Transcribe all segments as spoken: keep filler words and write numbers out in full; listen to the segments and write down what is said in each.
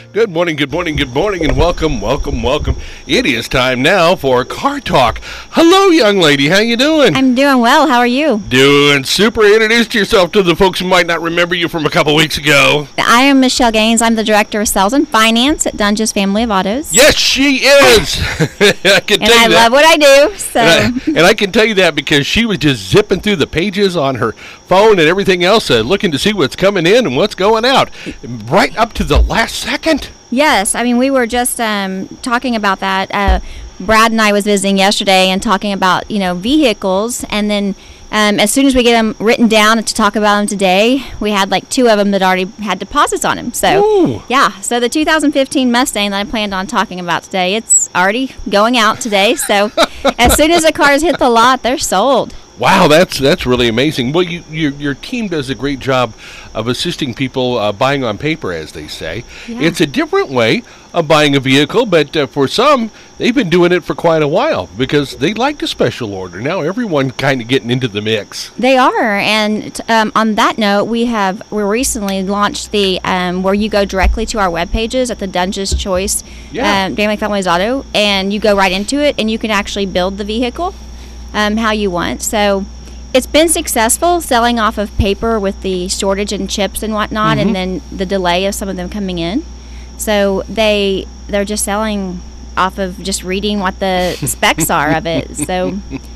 Good morning, good morning, good morning, and welcome, welcome, welcome. It is time now for Car Talk. Hello, young lady. How you doing? I'm doing well. How are you? Doing super. Introduce yourself to the folks who might not remember you from a couple weeks ago. I am Michelle Gaines. I'm the Director of Sales and Finance at Dunges Family of Autos. Yes, she is. I can and tell you I that. love what I do. So. And I, and I can tell you that because she was just zipping through the pages on her phone and everything else, uh, looking to see what's coming in and what's going out, right up to the last second. Yes, I mean, we were just um, talking about that. Uh, Brad and I was visiting yesterday and talking about, you know, vehicles, and then um, as soon as we get them written down to talk about them today, we had like two of them that already had deposits on them. So, Ooh. yeah, so the two thousand fifteen Mustang that I planned on talking about today, it's already going out today. So as soon as the cars hit the lot, they're sold. Wow, that's that's really amazing. Well, you, your your team does a great job of assisting people uh, buying on paper, as they say. Yeah. It's a different way of buying a vehicle, but uh, for some, they've been doing it for quite a while because they like a special order. Now everyone kind of getting into the mix. They are, and um, on that note, we have we recently launched the um, where you go directly to our web pages at the Dunges Choice, Yeah. um, Family Families Auto, and you go right into it, and you can actually build the vehicle um, how you want. So it's been successful selling off of paper with the shortage in chips and whatnot, Mm-hmm. and then the delay of some of them coming in. So they they're just selling off of just reading what the specs are of it. So.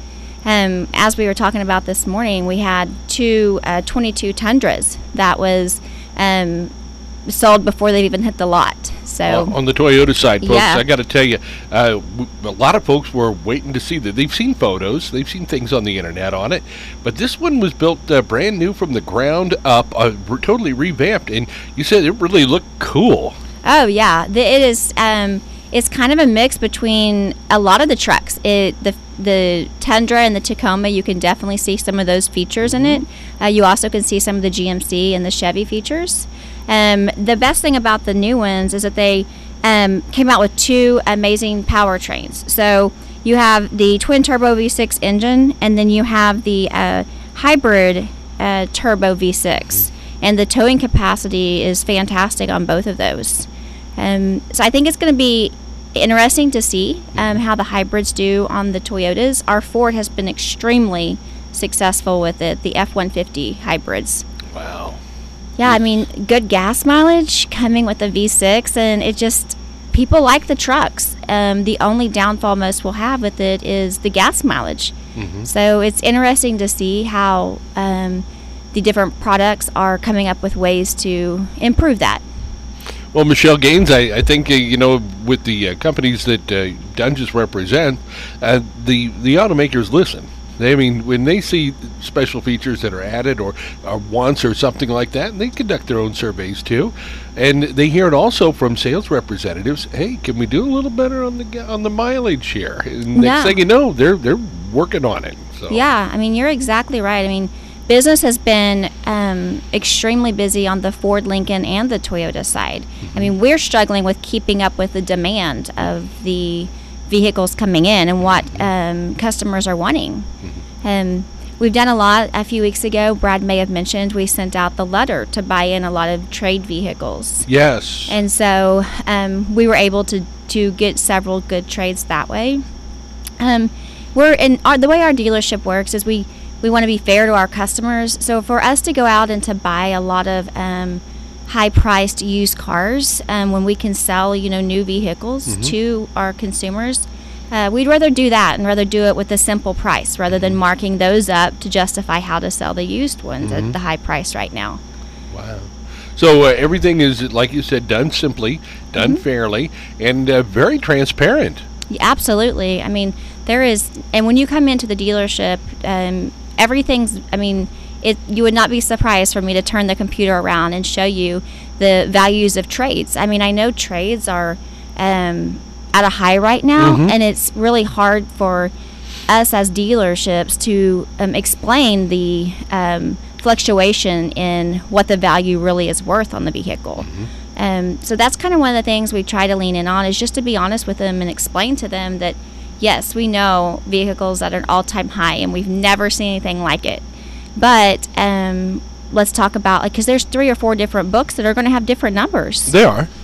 Um, as we were talking about this morning, we had two uh, twenty-two Tundras that was um, sold before they even hit the lot. So Uh, on the Toyota side, folks, Yeah. I got to tell you, uh, w- a lot of folks were waiting to see that. They've seen photos, they've seen things on the internet on it, but this one was built uh, brand new from the ground up, uh, re- totally revamped, and you said it really looked cool. oh yeah, the, it is. Um, it's kind of a mix between a lot of the trucks. It the the Tundra and the Tacoma. You can definitely see some of those features in it. Uh, you also can see some of the G M C and the Chevy features. Um, the best thing about the new ones is that they um, came out with two amazing powertrains. So you have the twin turbo V six engine, and then you have the uh, hybrid uh, turbo V six. And the towing capacity is fantastic on both of those. Um, so I think it's going to be interesting to see um, how the hybrids do on the Toyotas. Our Ford has been extremely successful with it, the F one fifty hybrids. Wow. Yeah, I mean, good gas mileage coming with the V six, and it just, people like the trucks. Um, the only downfall most will have with it is the gas mileage. Mm-hmm. So it's interesting to see how um, the different products are coming up with ways to improve that. Well, Michelle Gaines, I, I think, uh, you know, with the uh, companies that uh, Dunges represent, uh, the, the automakers listen. They, I mean, when they see special features that are added or, or wants or something like that, they conduct their own surveys too, and they hear it also from sales representatives. Hey, can we do a little better on the ga- on the mileage here? And next Yeah. thing you know, they're they're working on it. So. Yeah, I mean, you're exactly right. I mean, business has been um, extremely busy on the Ford, Lincoln, and the Toyota side. I mean, we're struggling with keeping up with the demand of the vehicles coming in and what um, customers are wanting. Um, we've done a lot. A few weeks ago, Brad may have mentioned, we sent out the letter to buy in a lot of trade vehicles. Yes. And so um, we were able to, to get several good trades that way. Um, we're in our, the way our dealership works is we, we want to be fair to our customers. So for us to go out and to buy a lot of um, high-priced used cars um, when we can sell, you know, new vehicles Mm-hmm. to our consumers, uh, we'd rather do that and rather do it with a simple price rather than marking those up to justify how to sell the used ones Mm-hmm. at the high price right now. Wow. So uh, everything is, like you said, done simply, done Mm-hmm. fairly, and uh, very transparent. Yeah, absolutely. I mean, there is, and when you come into the dealership, um, everything's, I mean, it, you would not be surprised for me to turn the computer around and show you the values of trades. I mean, I know trades are um, at a high right now, Mhm. and it's really hard for us as dealerships to um, explain the um, fluctuation in what the value really is worth on the vehicle. Um, so that's kind of one of the things we try to lean in on, is just to be honest with them and explain to them that, yes, we know vehicles at an all-time high and we've never seen anything like it. But um, let's talk about, like, because there's three or four different books that are going to have different numbers. They are.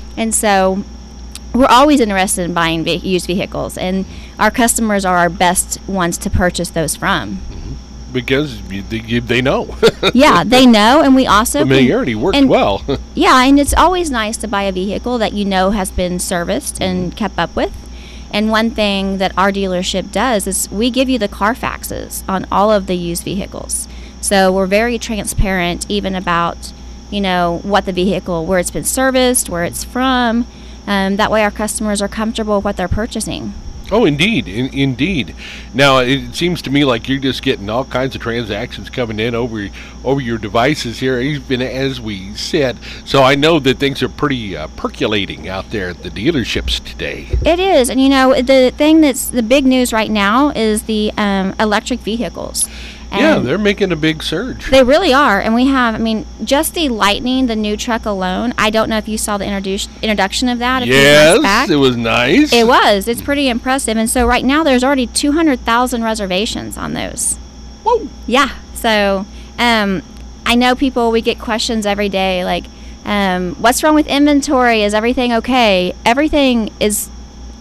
And so we're always interested in buying ve- used vehicles, and our customers are our best ones to purchase those from. Because you, they, they know. Yeah, they know, and we also familiarity can, works and, well. Yeah, and it's always nice to buy a vehicle that you know has been serviced and kept up with. And one thing that our dealership does is we give you the Carfaxes on all of the used vehicles. So we're very transparent even about, you know, what the vehicle, where it's been serviced, where it's from. Um, that way our customers are comfortable with what they're purchasing. Oh, indeed, in, indeed. Now, it seems to me like you're just getting all kinds of transactions coming in over over your devices here, even as we said. So I know that things are pretty uh, percolating out there at the dealerships today. It is, and you know, the thing that's the big news right now is the um, electric vehicles. And yeah, they're making a big surge. They really are, and we have, I mean, just the Lightning, the new truck alone, I don't know if you saw the introduce, introduction of that a few months back. Yes, it was nice. It was. It's pretty impressive, and so right now there's already two hundred thousand reservations on those. Whoa. Yeah, so um, I know people, we get questions every day, like, um, what's wrong with inventory? Is everything okay? Everything is,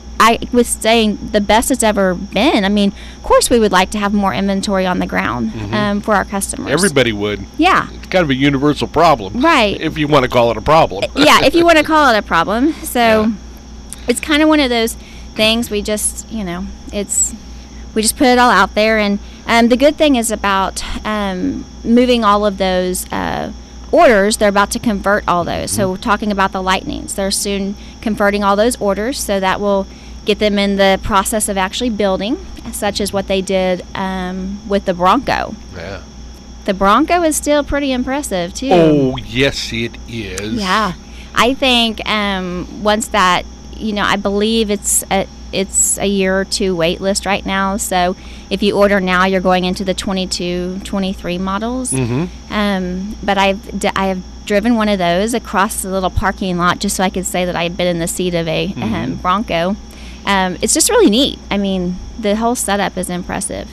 I was saying, the best it's ever been. I mean, of course we would like to have more inventory on the ground mm-hmm. um, for our customers. Everybody would. Yeah. It's kind of a universal problem. Right. If you want to call it a problem. Yeah, if you want to call it a problem. So yeah. It's kind of one of those things we just, you know, it's, we just put it all out there. And um, the good thing is about um, moving all of those uh, orders, they're about to convert all those. Mm-hmm. So talking about the Lightnings, they're soon converting all those orders, so that will get them in the process of actually building, such as what they did um, with the Bronco. Yeah. The Bronco is still pretty impressive, too. Oh, yes, it is. Yeah. I think um, once that, you know, I believe it's a, it's a year or two wait list right now. So if you order now, you're going into the twenty-two, twenty-three models. Mm-hmm. Um, but I've, d- I have driven one of those across the little parking lot just so I could say that I had been in the seat of a mm-hmm. um, Bronco. Um, it's just really neat. I mean, the whole setup is impressive.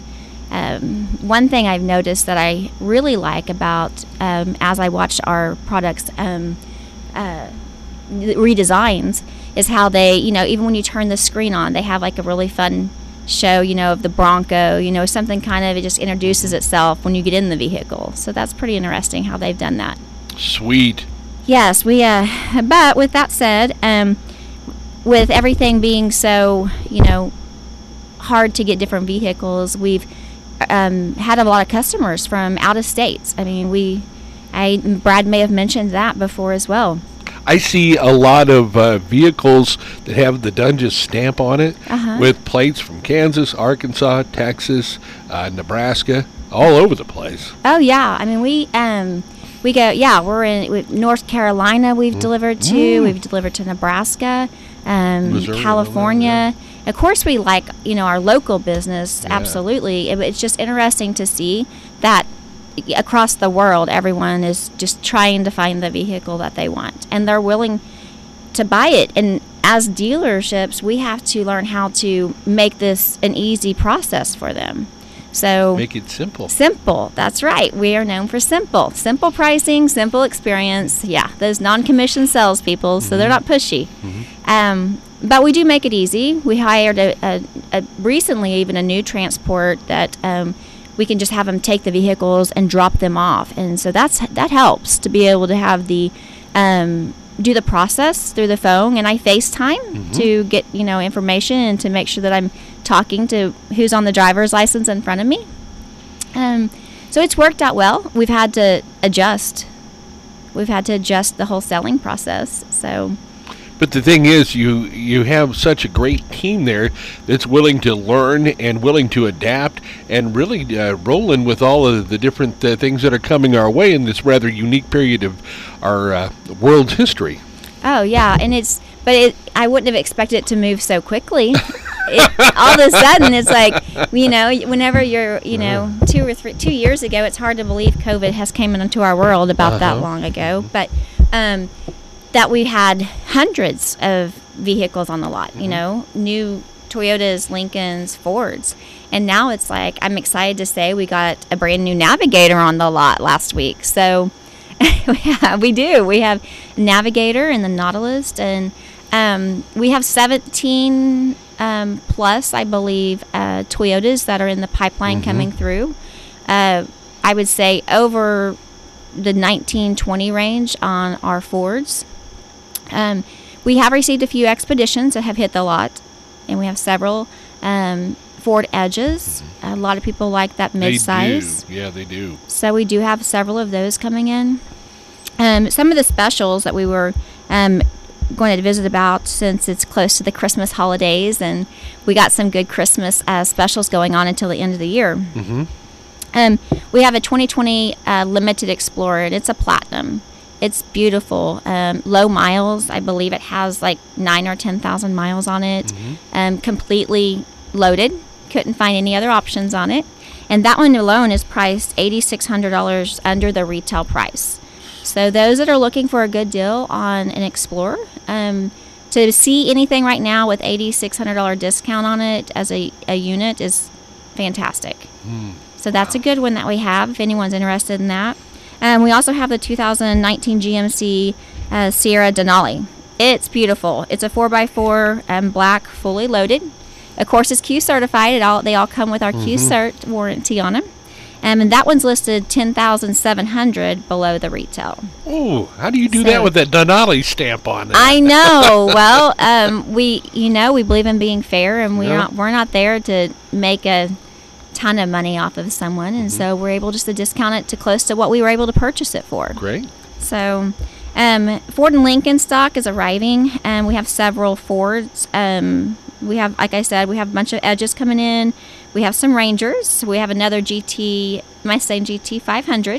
Um, one thing I've noticed that I really like about, um, as I watch our products um, uh, redesigns, is how they, you know, even when you turn the screen on, they have like a really fun show, you know, of the Bronco, you know, something kind of, it just introduces itself when you get in the vehicle. So that's pretty interesting how they've done that. Sweet. Yes, we, uh, but with that said, um, with everything being so, you know, hard to get different vehicles, we've um, had a lot of customers from out of states. I mean, we, I Brad may have mentioned that before as well. I see a lot of uh, vehicles that have the Dunges stamp on it uh-huh. with plates from Kansas, Arkansas, Texas, uh, Nebraska, all over the place. Oh, yeah. I mean, we... Um, We go, yeah, we're in we, North Carolina, we've mm. delivered to, mm. we've delivered to Nebraska, um, Missouri, California. Yeah. Of course, we like, you know, our local business, yeah. absolutely. It, it's just interesting to see that across the world, everyone is just trying to find the vehicle that they want, and they're willing to buy it. And as dealerships, we have to learn how to make this an easy process for them. So make it simple. Simple. That's right. We are known for simple. Simple pricing, simple experience. Yeah, those non-commissioned salespeople, mm-hmm. so they're not pushy. Mm-hmm. Um, but we do make it easy. We hired a, a, a recently even a new transport that um, we can just have them take the vehicles and drop them off, and so that's that helps to be able to have the um, do the process through the phone, and I FaceTime mm-hmm. to get, you know, information and to make sure that I'm talking to who's on the driver's license in front of me. Um, so it's worked out well. We've had to adjust. We've had to adjust the whole selling process. So, but the thing is, you you have such a great team there that's willing to learn and willing to adapt and really uh, rolling with all of the different uh, things that are coming our way in this rather unique period of our uh, world's history. Oh yeah, and it's but it, I wouldn't have expected it to move so quickly. It, all of a sudden, it's like, you know, whenever you're, you know, two or three, two years ago, it's hard to believe COVID has came into our world about uh-huh. that long ago. But um, that we had hundreds of vehicles on the lot, mm-hmm. you know, new Toyotas, Lincolns, Fords. And now it's like, I'm excited to say we got a brand new Navigator on the lot last week. So Yeah, we do. We have Navigator and the Nautilus, and um, we have seventeen um, plus, I believe, uh, Toyotas that are in the pipeline Mm-hmm. coming through. Uh, I would say over the nineteen twenty range on our Fords. Um, we have received a few Expeditions that have hit the lot, and we have several um, Ford Edges. A lot of people like that mid-size. They do. Yeah, they do. So we do have several of those coming in. Um, some of the specials that we were um, going to visit about, since it's close to the Christmas holidays, and we got some good Christmas uh, specials going on until the end of the year. Mm-hmm. Um, we have a twenty twenty uh, Limited Explorer, and it's a Platinum. It's beautiful. Um, low miles. I believe it has like nine or ten thousand miles on it. Mm-hmm. Um, completely loaded. Couldn't find any other options on it. And that one alone is priced eight thousand six hundred dollars under the retail price. So those that are looking for a good deal on an Explorer, um, to see anything right now with eight thousand six hundred dollars discount on it as a, a unit is fantastic. Mm. So that's a good one that we have if anyone's interested in that. Um, we also have the two thousand nineteen G M C uh, Sierra Denali. It's beautiful. It's a four by four um, black, fully loaded. Of course, it's Q certified. It all They all come with our Mm-hmm. Q cert warranty on them. Um, and that one's listed ten thousand seven hundred dollars below the retail. Oh, how do you do So- that with that Denali stamp on it? I know. Well, um, we, you know, we believe in being fair, and we're Yeah. not we're not there to make a ton of money off of someone, and Mm-hmm. so we're able just to discount it to close to what we were able to purchase it for. Great. So, um, Ford and Lincoln stock is arriving, and we have several Fords. Um, we have, like I said, we have a bunch of Edges coming in. We have some Rangers. We have another G T, Mustang G T five hundred.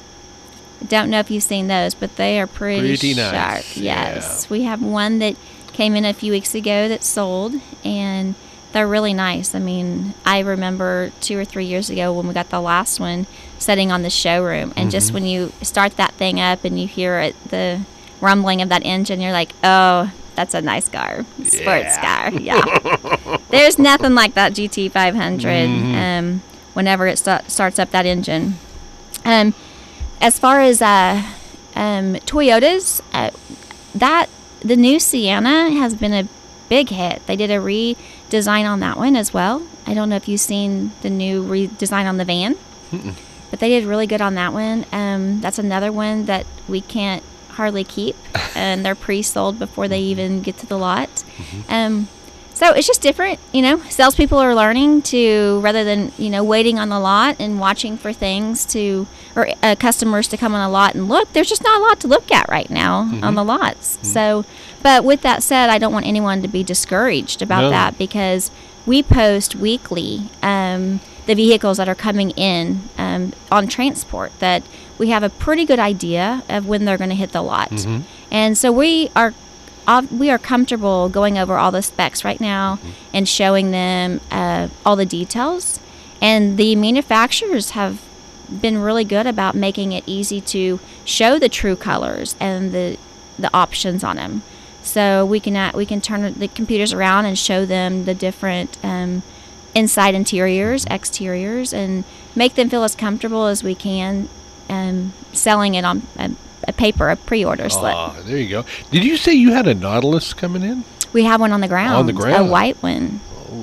Don't know if you've seen those, but they are pretty, Pretty sharp. nice, Yes, we have one that came in a few weeks ago that sold, and they're really nice. I mean, I remember two or three years ago when we got the last one sitting on the showroom, and just when you start that thing up and you hear it, the rumbling of that engine, you're like, oh, that's a nice car, sports Yeah. car. Yeah, there's nothing like that G T five hundred. Um, whenever it sta- starts up that engine. Um, as far as uh, um, Toyotas, uh, that the new Sienna has been a big hit. They did a redesign on that one as well. I don't know if you've seen the new redesign on the van, Mm-mm. but they did really good on that one. Um, that's another one that we can't hardly keep, and they're pre-sold before they even get to the lot. Um, so it's just different, you know. Salespeople are learning to, rather than, you know, waiting on the lot and watching for things to, or uh, customers to come on a lot and look. There's just not a lot to look at right now on the lots. So, but with that said, I don't want anyone to be discouraged about No. that, because we post weekly um, the vehicles that are coming in um, on transport, that we have a pretty good idea of when they're going to hit the lot. Mhm. And so we are uh, we are comfortable going over all the specs right now and showing them uh, all the details. And the manufacturers have been really good about making it easy to show the true colors and the the options on them. So we can uh, we can turn the computers around and show them the different um, inside interiors, exteriors, and make them feel as comfortable as we can, um, selling it on a, a paper, a pre-order slip. Ah, there you go. Did you say you had a Nautilus coming in? We have one on the ground. On the ground. A white one.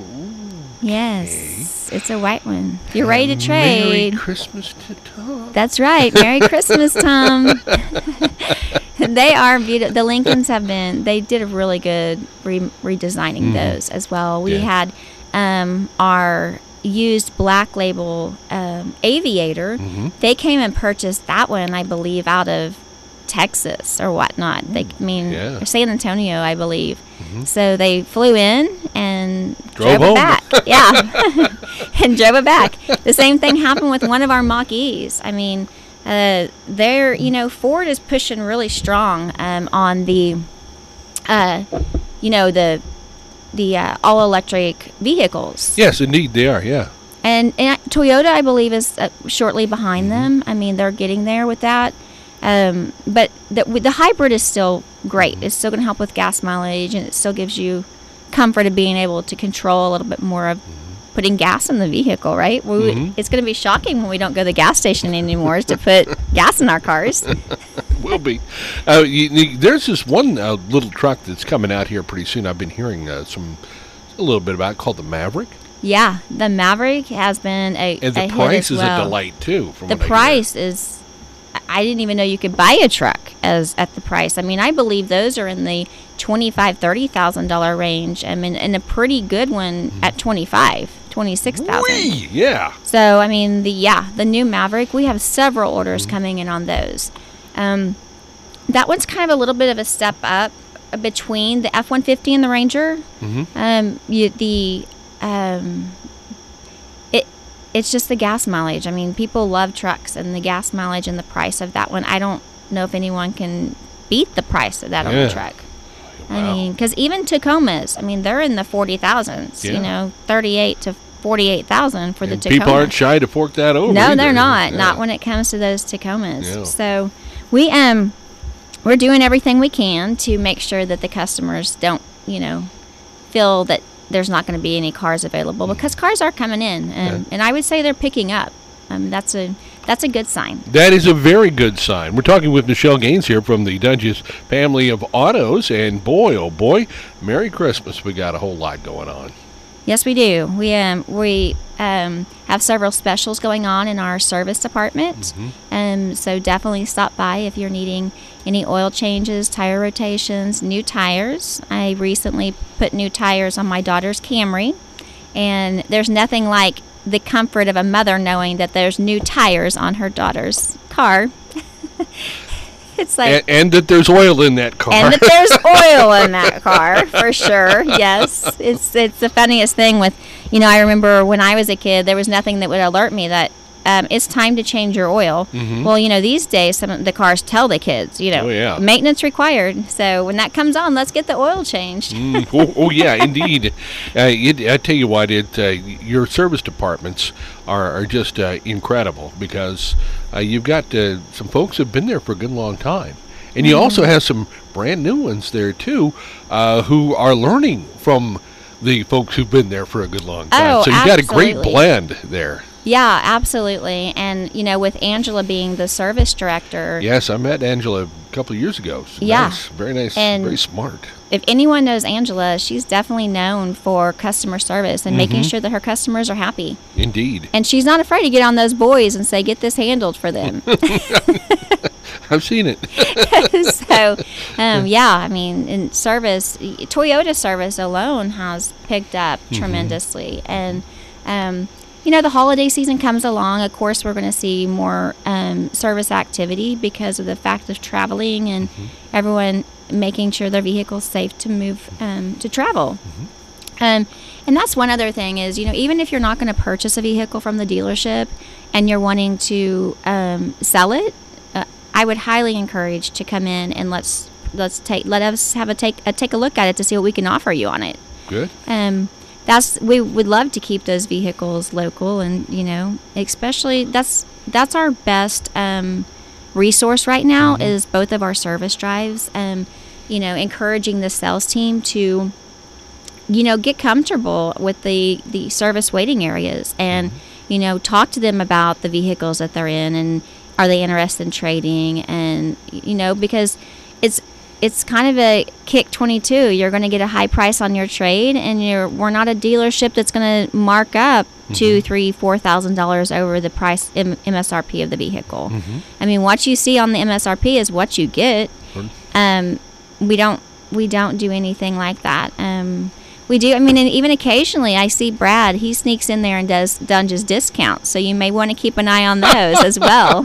Yes, it's a white one. If you're ready to trade. Merry Christmas to Tom. That's right. Merry Christmas, Tom. They are beautiful. The Lincolns have been, they did a really good re- redesigning those as well. We Yeah. had um, our used black label um, Aviator. Mhm. They came and purchased that one, I believe, out of Texas or whatnot. They, I mean, Yeah. or San Antonio, I believe. So they flew in and Drove drove, home. it back. Yeah. And drove it back. The same thing happened with one of our Mach-E's. I mean, uh, they're, you know, Ford is pushing really strong um, on the, uh, you know, the the uh, all-electric vehicles. Yes, indeed, they are. Yeah. And, and Toyota, I believe, is uh, shortly behind them. I mean, they're getting there with that. Um, but the, with the hybrid is still great. It's still going to help with gas mileage, and it still gives you comfort of being able to control a little bit more of putting gas in the vehicle, right? We, Mhm. It's going to be shocking when we don't go to the gas station anymore is to put gas in our cars. Will be. Uh, you, you- there's this one uh, little truck that's coming out here pretty soon. I've been hearing uh, some a little bit about it, called the Maverick, Yeah, the Maverick has been a, and the a hit price as is well. a delight too. From The what I hear. price is, I didn't even know you could buy a truck as at the price. I mean, I believe those are in the twenty-five, thirty thousand dollar range. I mean, and a pretty good one at twenty-five, twenty-six thousand. Whee! Yeah. So, I mean, the yeah, the new Maverick, we have several orders Mm-hmm. coming in on those. Um, that one's kind of a little bit of a step up between the F one fifty and the Ranger. Mhm. Um, you, the um, it it's just the gas mileage. I mean, people love trucks, and the gas mileage and the price of that one. I don't know if anyone can beat the price of that on Yeah. the truck. I Wow. mean, because even Tacomas, I mean, they're in the forty thousands. Yeah. You know, thirty-eight to forty-eight thousand for And the Tacoma. people aren't shy to fork that over. No, either. they're not. Yeah. Not when it comes to those Tacomas. Yeah. So we um we're doing everything we can to make sure that the customers don't, you know, feel that there's not going to be any cars available, because cars are coming in, and, Yeah. and I would say they're picking up. Um, that's a that's a good sign. That is a very good sign. We're talking with Michelle Gaines here from the Dunges family of autos, and boy, oh boy, Merry Christmas! We got a whole lot going on. Yes, we do. We um we um have several specials going on in our service department. Um, so definitely stop by if you're needing any oil changes, tire rotations, new tires. I recently put new tires on my daughter's Camry, and there's nothing like the comfort of a mother knowing that there's new tires on her daughter's car. It's like And, and that there's oil in that car. and that there's oil in that car, for sure. Yes, it's it's the funniest thing with, you know, I remember when I was a kid, there was nothing that would alert me that um, it's time to change your oil. Mhm. Well, you know, these days some of the cars tell the kids, you know, Oh, yeah. maintenance required. So when that comes on, let's get the oil changed. Mm, oh, oh, yeah, indeed. Uh, it, I tell you what, it uh, your service departments are, are just uh, incredible, because uh, you've got uh, some folks who've been there for a good long time. And you also have some brand new ones there, too, uh, who are learning from the folks who've been there for a good long time. Oh, so you've got a great absolutely. blend there. Yeah, absolutely. And, you know, with Angela being the service director, Yes, I met Angela a couple of years ago. She's Yeah. nice, very nice, And- very smart. if anyone knows Angela, she's definitely known for customer service and making Mhm. sure that her customers are happy. Indeed. And she's not afraid to get on those boys and say, get this handled for them. I've seen it. So, um, yeah, I mean, in service, Toyota service alone has picked up tremendously. And, um, you know, the holiday season comes along. Of course, we're going to see more um, service activity because of the fact of traveling and everyone making sure their vehicle's safe to move um, to travel. Um, and that's one other thing is, you know, even if you're not going to purchase a vehicle from the dealership and you're wanting to um, sell it, uh, I would highly encourage to come in and let's let's take let us have a take a take a look at it to see what we can offer you on it. Good. Um, that's we would love to keep those vehicles local, and you know, especially that's that's our best um, resource right now is both of our service drives. Um, you know, encouraging the sales team to, you know, get comfortable with the the service waiting areas, and you know, talk to them about the vehicles that they're in, and are they interested in trading, and you know, because it's it's kind of a kick twenty-two. You're going to get a high price on your trade, and you're we're not a dealership that's going to mark up two, three, four thousand dollars over the price M- MSRP of the vehicle. I mean, what you see on the M S R P is what you get. Sure. Um, we don't we don't do anything like that. Um, we do. I mean, and even occasionally, I see Brad. He sneaks in there and does Dunge's discounts. So you may want to keep an eye on those as well.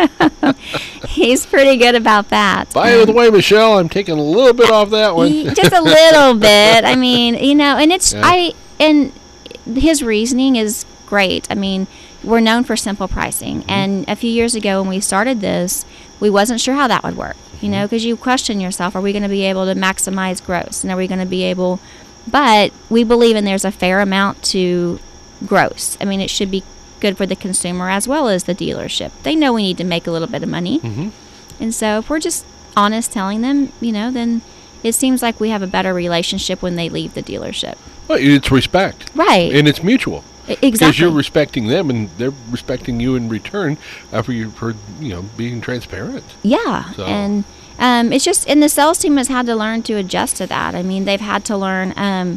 He's pretty good about that. By Um, the way, Michelle, I'm taking a little bit off that one. Ye- just a little bit. I mean, you know, and it's Yeah. I and his reasoning is great. I mean, we're known for simple pricing, Mm-hmm. and a few years ago when we started this, we wasn't sure how that would work. You Mm-hmm. know, because you question yourself: are we going to be able to maximize gross, and are we going to be able? But we believe in there's a fair amount to gross. I mean, it should be good for the consumer as well as the dealership. They know we need to make a little bit of money. Mm-hmm. And so if we're just honest telling them, you know, then it seems like we have a better relationship when they leave the dealership. Well, it's respect, Right. and it's mutual. E- Because Exactly. you're respecting them, and they're respecting you in return uh, for you for you know being transparent. Yeah, So- and um, it's just, and the sales team has had to learn to adjust to that. I mean, they've had to learn. Um,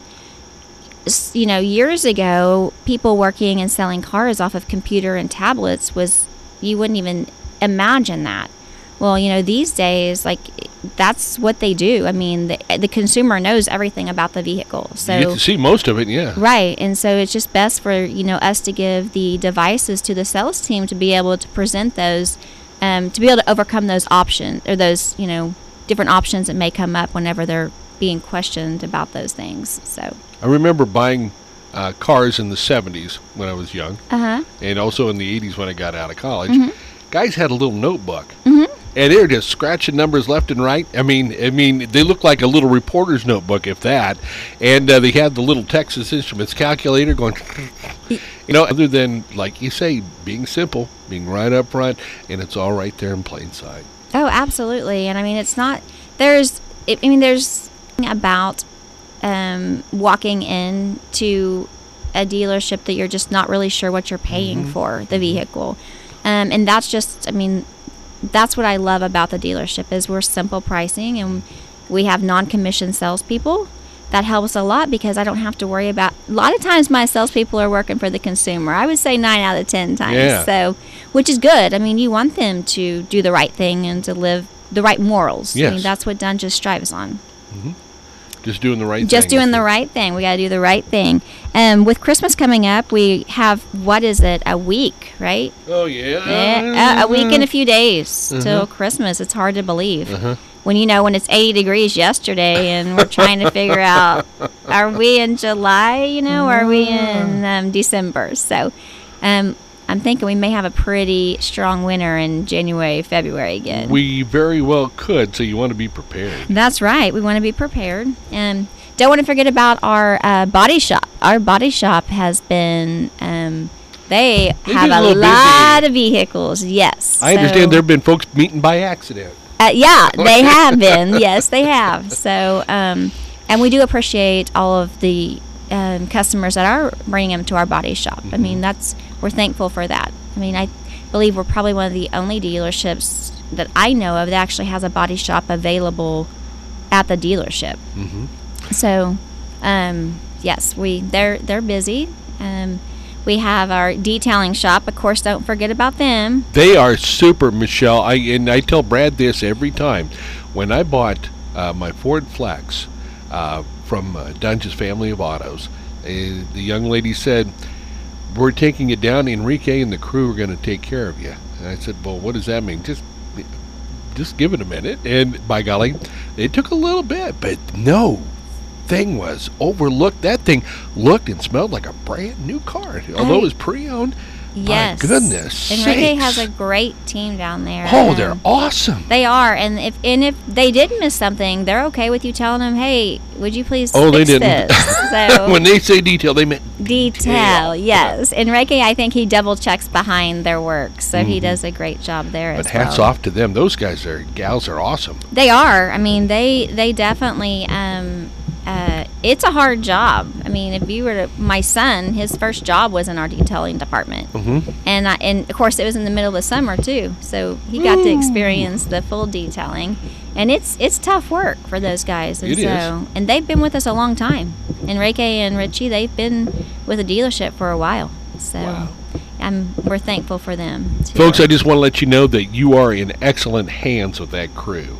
s- you know, years ago, people working and selling cars off of computer and tablets was, you wouldn't even imagine that. Well, you know, these days, like, that's what they do. I mean, the, the consumer knows everything about the vehicle. So You get to see most of it, yeah. right, and so it's just best for, you know, us to give the devices to the sales team to be able to present those, um, to be able to overcome those options, or those, you know, different options that may come up whenever they're being questioned about those things. So, I remember buying uh, cars in the seventies when I was young, uh huh, and also in the eighties when I got out of college. Mhm. Guys had a little notebook, Mhm. and they were just scratching numbers left and right. I mean, I mean, they looked like a little reporter's notebook, if that. And uh, they had the little Texas Instruments calculator going. You know, other than, like you say, being simple, being right up front, and it's all right there in plain sight. oh, absolutely. And I mean, it's not, there's, I mean, there's about um, walking into a dealership that you're just not really sure what you're paying for the vehicle. Um, and that's just, I mean, that's what I love about the dealership is we're simple pricing, and we have non-commissioned salespeople. That helps a lot because I don't have to worry about, a lot of times my salespeople are working for the consumer. I would say nine out of ten times. Yeah. So, which is good. I mean, you want them to do the right thing and to live the right morals. I Yes. mean, that's what Dunn just strives on. Just doing the right thing. Just doing I the think. right thing. We got to do the right thing. Um, with Christmas coming up, we have, what is it, a week, right? Oh, yeah. Yeah, a, a week and a few days Uh-huh. till Christmas. It's hard to believe. Uh-huh. When you know when it's eighty degrees yesterday and we're trying to figure out, are we in July, you know, or are we in um, December? So um, I'm thinking we may have a pretty strong winter in January, February again. We very well could, so you want to be prepared. That's right. We want to be prepared. And don't want to forget about our uh, body shop. Our body shop has been, um, they They've have been a a little lot busy. of vehicles. Yes. I So- understand there have been folks meeting by accident. Uh, yeah, they have been. Yes, they have. So, um, and we do appreciate all of the um, customers that are bringing them to our body shop. I mean, that's, we're thankful for that. I mean, I believe we're probably one of the only dealerships that I know of that actually has a body shop available at the dealership. Mhm. So, um, yes, we they're they're busy. Um, we have our detailing shop. Of course, don't forget about them. They are super, Michelle. I and I tell Brad this every time. When I bought uh, my Ford Flex uh, from uh, Dunge's Family of Autos, uh, the young lady said, "We're taking it down. Enrique and the crew are going to take care of you." And I said, "Well, what does that mean?" Just, just give it a minute. And by golly, it took a little bit, but no thing was overlooked. That thing looked and smelled like a brand new car, although I- it was pre-owned. Yes. My goodness Enrique sakes. has a great team down there. Oh, Um, they're awesome. They are, and if and if they did miss something, they're okay with you telling them, "Hey, would you please Oh, they fix didn't. this?" So When they say detail, they meant detail, yes. Enrique, I think he double checks behind their work, so he Mhm. does a great job there But as hats well. off to them. Those guys are gals are awesome. They are. I mean, they they definitely. Um, uh, it's a hard job. I mean, if you were to, my son, his first job was in our detailing department, Mm-hmm. and I, and of course it was in the middle of the summer too, so he got to experience the full detailing, and it's it's tough work for those guys. And It so, is. and they've been with us a long time. Enrique and Richie, they've been with the dealership for a while, so Wow. I'm we're thankful for them too. Folks, I just want to let you know that you are in excellent hands with that crew.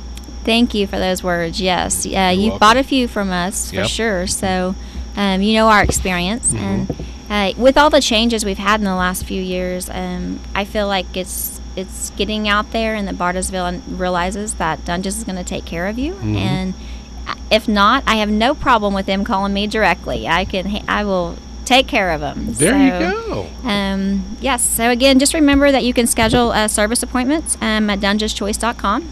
Thank you for those words. Yes, yeah, You're you've welcome. bought a few from us for Yep. sure. So, um, you know our experience, Mhm. and uh, with all the changes we've had in the last few years, um, I feel like it's it's getting out there, and that Bartlesville realizes that Dunges is going to take care of you. Mhm. And if not, I have no problem with them calling me directly. I can, ha- I will take care of them. There so, you go. Um, yes. So again, just remember that you can schedule uh, service appointments um, at dunges choice dot com.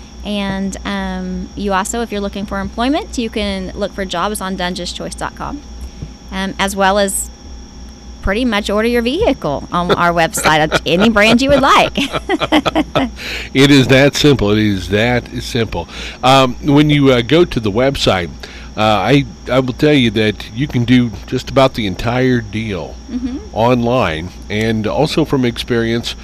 And um, you also, if you're looking for employment, you can look for jobs on dunges choice dot com, um, as well as pretty much order your vehicle on our website of any brand you would like. It is that simple. It is that simple. Um, when you uh, go to the website, Uh, I I will tell you that you can do just about the entire deal Mm-hmm. online, and also from experience,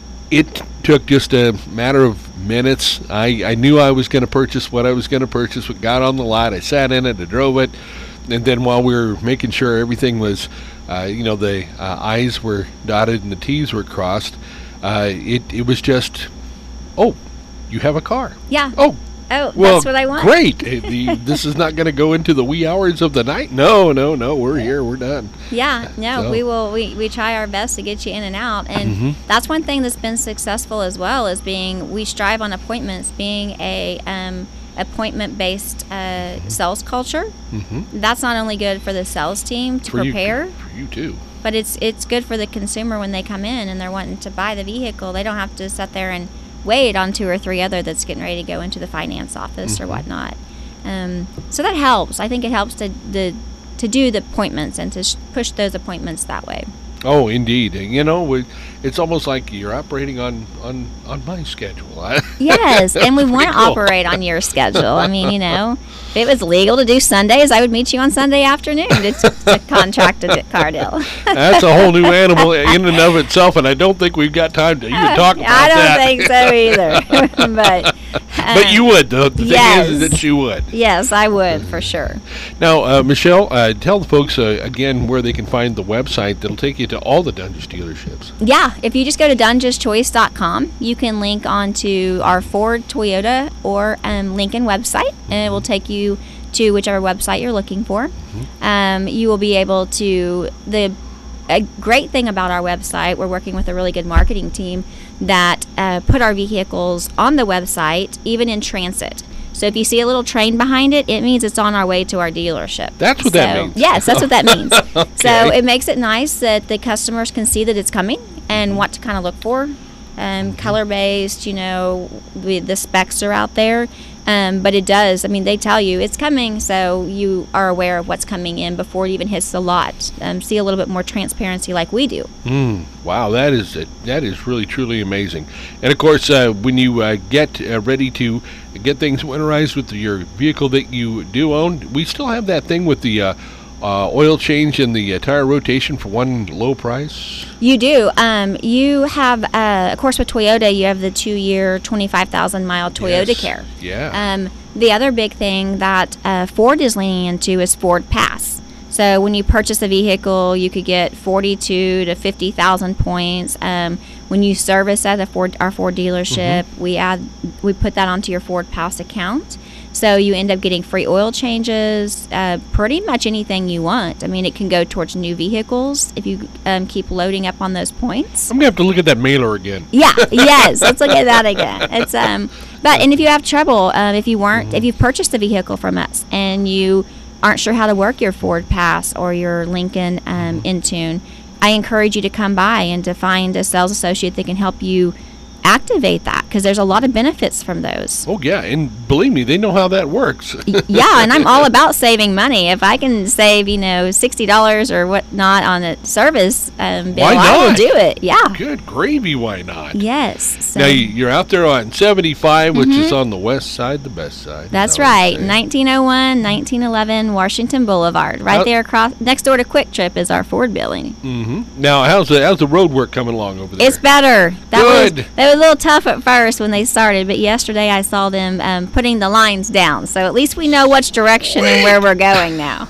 it took just a matter of minutes. I, I knew I was going to purchase what I was going to purchase. We got on the lot. I sat in it. I drove it, and then while we were making sure everything was, uh, you know, the uh, I's were dotted and the T's were crossed, uh, it it was just, oh, you have a car. Yeah. Oh. Oh, Well, that's what I want. great. Eh, the, this is not going to go into the wee hours of the night. No, no, no. We're here. We're done. Yeah, no, So- we will. We, we try our best to get you in and out, and Mhm. that's one thing that's been successful as well. Is being we strive on appointments, being a um, appointment based uh, sales culture. Mm-hmm. That's not only good for the sales team to For you, prepare, for you too. but it's it's good for the consumer when they come in and they're wanting to buy the vehicle. They don't have to sit there and wait on two or three other that's getting ready to go into the finance office Mhm. or whatnot. Um, so that helps. I think it helps to the to do the appointments and to sh- push those appointments that way. Oh, indeed. And, you know, we, it's almost like you're operating on, on, on my schedule. Yes, and we Pretty want to cool. operate on your schedule. I mean, you know, if it was legal to do Sundays, I would meet you on Sunday afternoon to, to contract a car deal. That's a whole new animal in and of itself, and I don't think we've got time to even talk about I don't that. think so either. but But you would, though. The yes. thing is that you would. yes, I would for sure. Now, uh, Michelle, uh, tell the folks uh, again where they can find the website that'll take you to all the Dungeons dealerships. Yeah, if you just go to dungeons choice dot com, you can link onto our Ford, Toyota, or um, Lincoln website, and it will take you to whichever website you're looking for. Um, you will be able to the a great thing about our website, we're working with a really good marketing team that uh, put our vehicles on the website, even in transit. So if you see a little train behind it, it means it's on our way to our dealership. That's what that So- means. Yes, that's what that means. So Okay. it makes it nice that the customers can see that it's coming and what to kind of look for. Um, color based, you know, we, the specs are out there. Um, but it does. I mean, they tell you it's coming, so you are aware of what's coming in before it even hits the lot. Um, see a little bit more transparency like we do. Mm, wow, that is that is really truly amazing. And of course, uh, when you uh, get uh, ready to get things winterized with your vehicle that you do own, we still have that thing with the uh, uh, oil change and the uh, tire rotation for one low price. You do. Um, you have, uh, of course, with Toyota, you have the two-year, twenty-five thousand mile Toyota Yes. Care. Yeah. Um, the other big thing that uh, Ford is leaning into is Ford Pass. So when you purchase a vehicle, you could get forty-two to fifty thousand points. Um, when you service at a Ford, our Ford dealership, Mm-hmm. we add, we put that onto your Ford Pass account. So you end up getting free oil changes, uh, pretty much anything you want. I mean, it can go towards new vehicles if you um, keep loading up on those points. I'm gonna have to look at that mailer again. Yeah, yes, let's look at that again. It's um, but and if you have trouble, um, if you weren't, if you've purchased a vehicle from us and you aren't sure how to work your Ford Pass or your Lincoln um, Intune, I encourage you to come by and to find a sales associate that can help you activate that, because there's a lot of benefits from those. Oh yeah, and believe me, they know how that works. Yeah, and I'm all about saving money. If I can save, you know, sixty dollars or whatnot on a service um, bill, Why I will not? do it. Yeah. Good gravy, why not? Yes. So Now you- you're out there on seventy-five, which is on the west side, the best side. is that's that what right. they say? nineteen oh one, nineteen eleven Washington Boulevard. Right How- there across next door to Quick Trip is our Ford building. Mm-hmm. Now, how's the how's the road work coming along over there? It's better. That Good. was that was a little tough at first when they started, but yesterday I saw them um, putting the lines down. So at least we know which direction and where we're going now.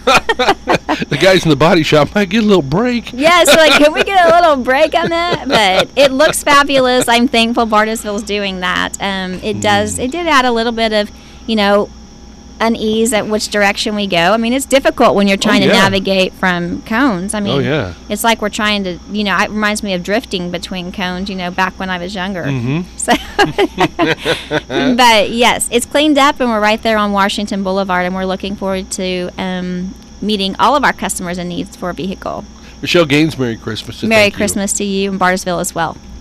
The guys in the body shop might get a little break. Yes, like can we get a little break on that? But it looks fabulous. I'm thankful Bartlesville's doing that. Um, it does. It did add a little bit of, you know, unease at which direction we go. I mean, it's difficult when you're trying Oh, to yeah. navigate from cones. I mean, Oh, yeah. it's like we're trying to, you know, it reminds me of drifting between cones, you know, back when I was younger. Mhm. So, but yes, it's cleaned up and we're right there on Washington Boulevard, and we're looking forward to um, meeting all of our customers and needs for a vehicle. Michelle Gaines, Merry Christmas. and Merry thank you. Christmas to you and Bartlesville as well.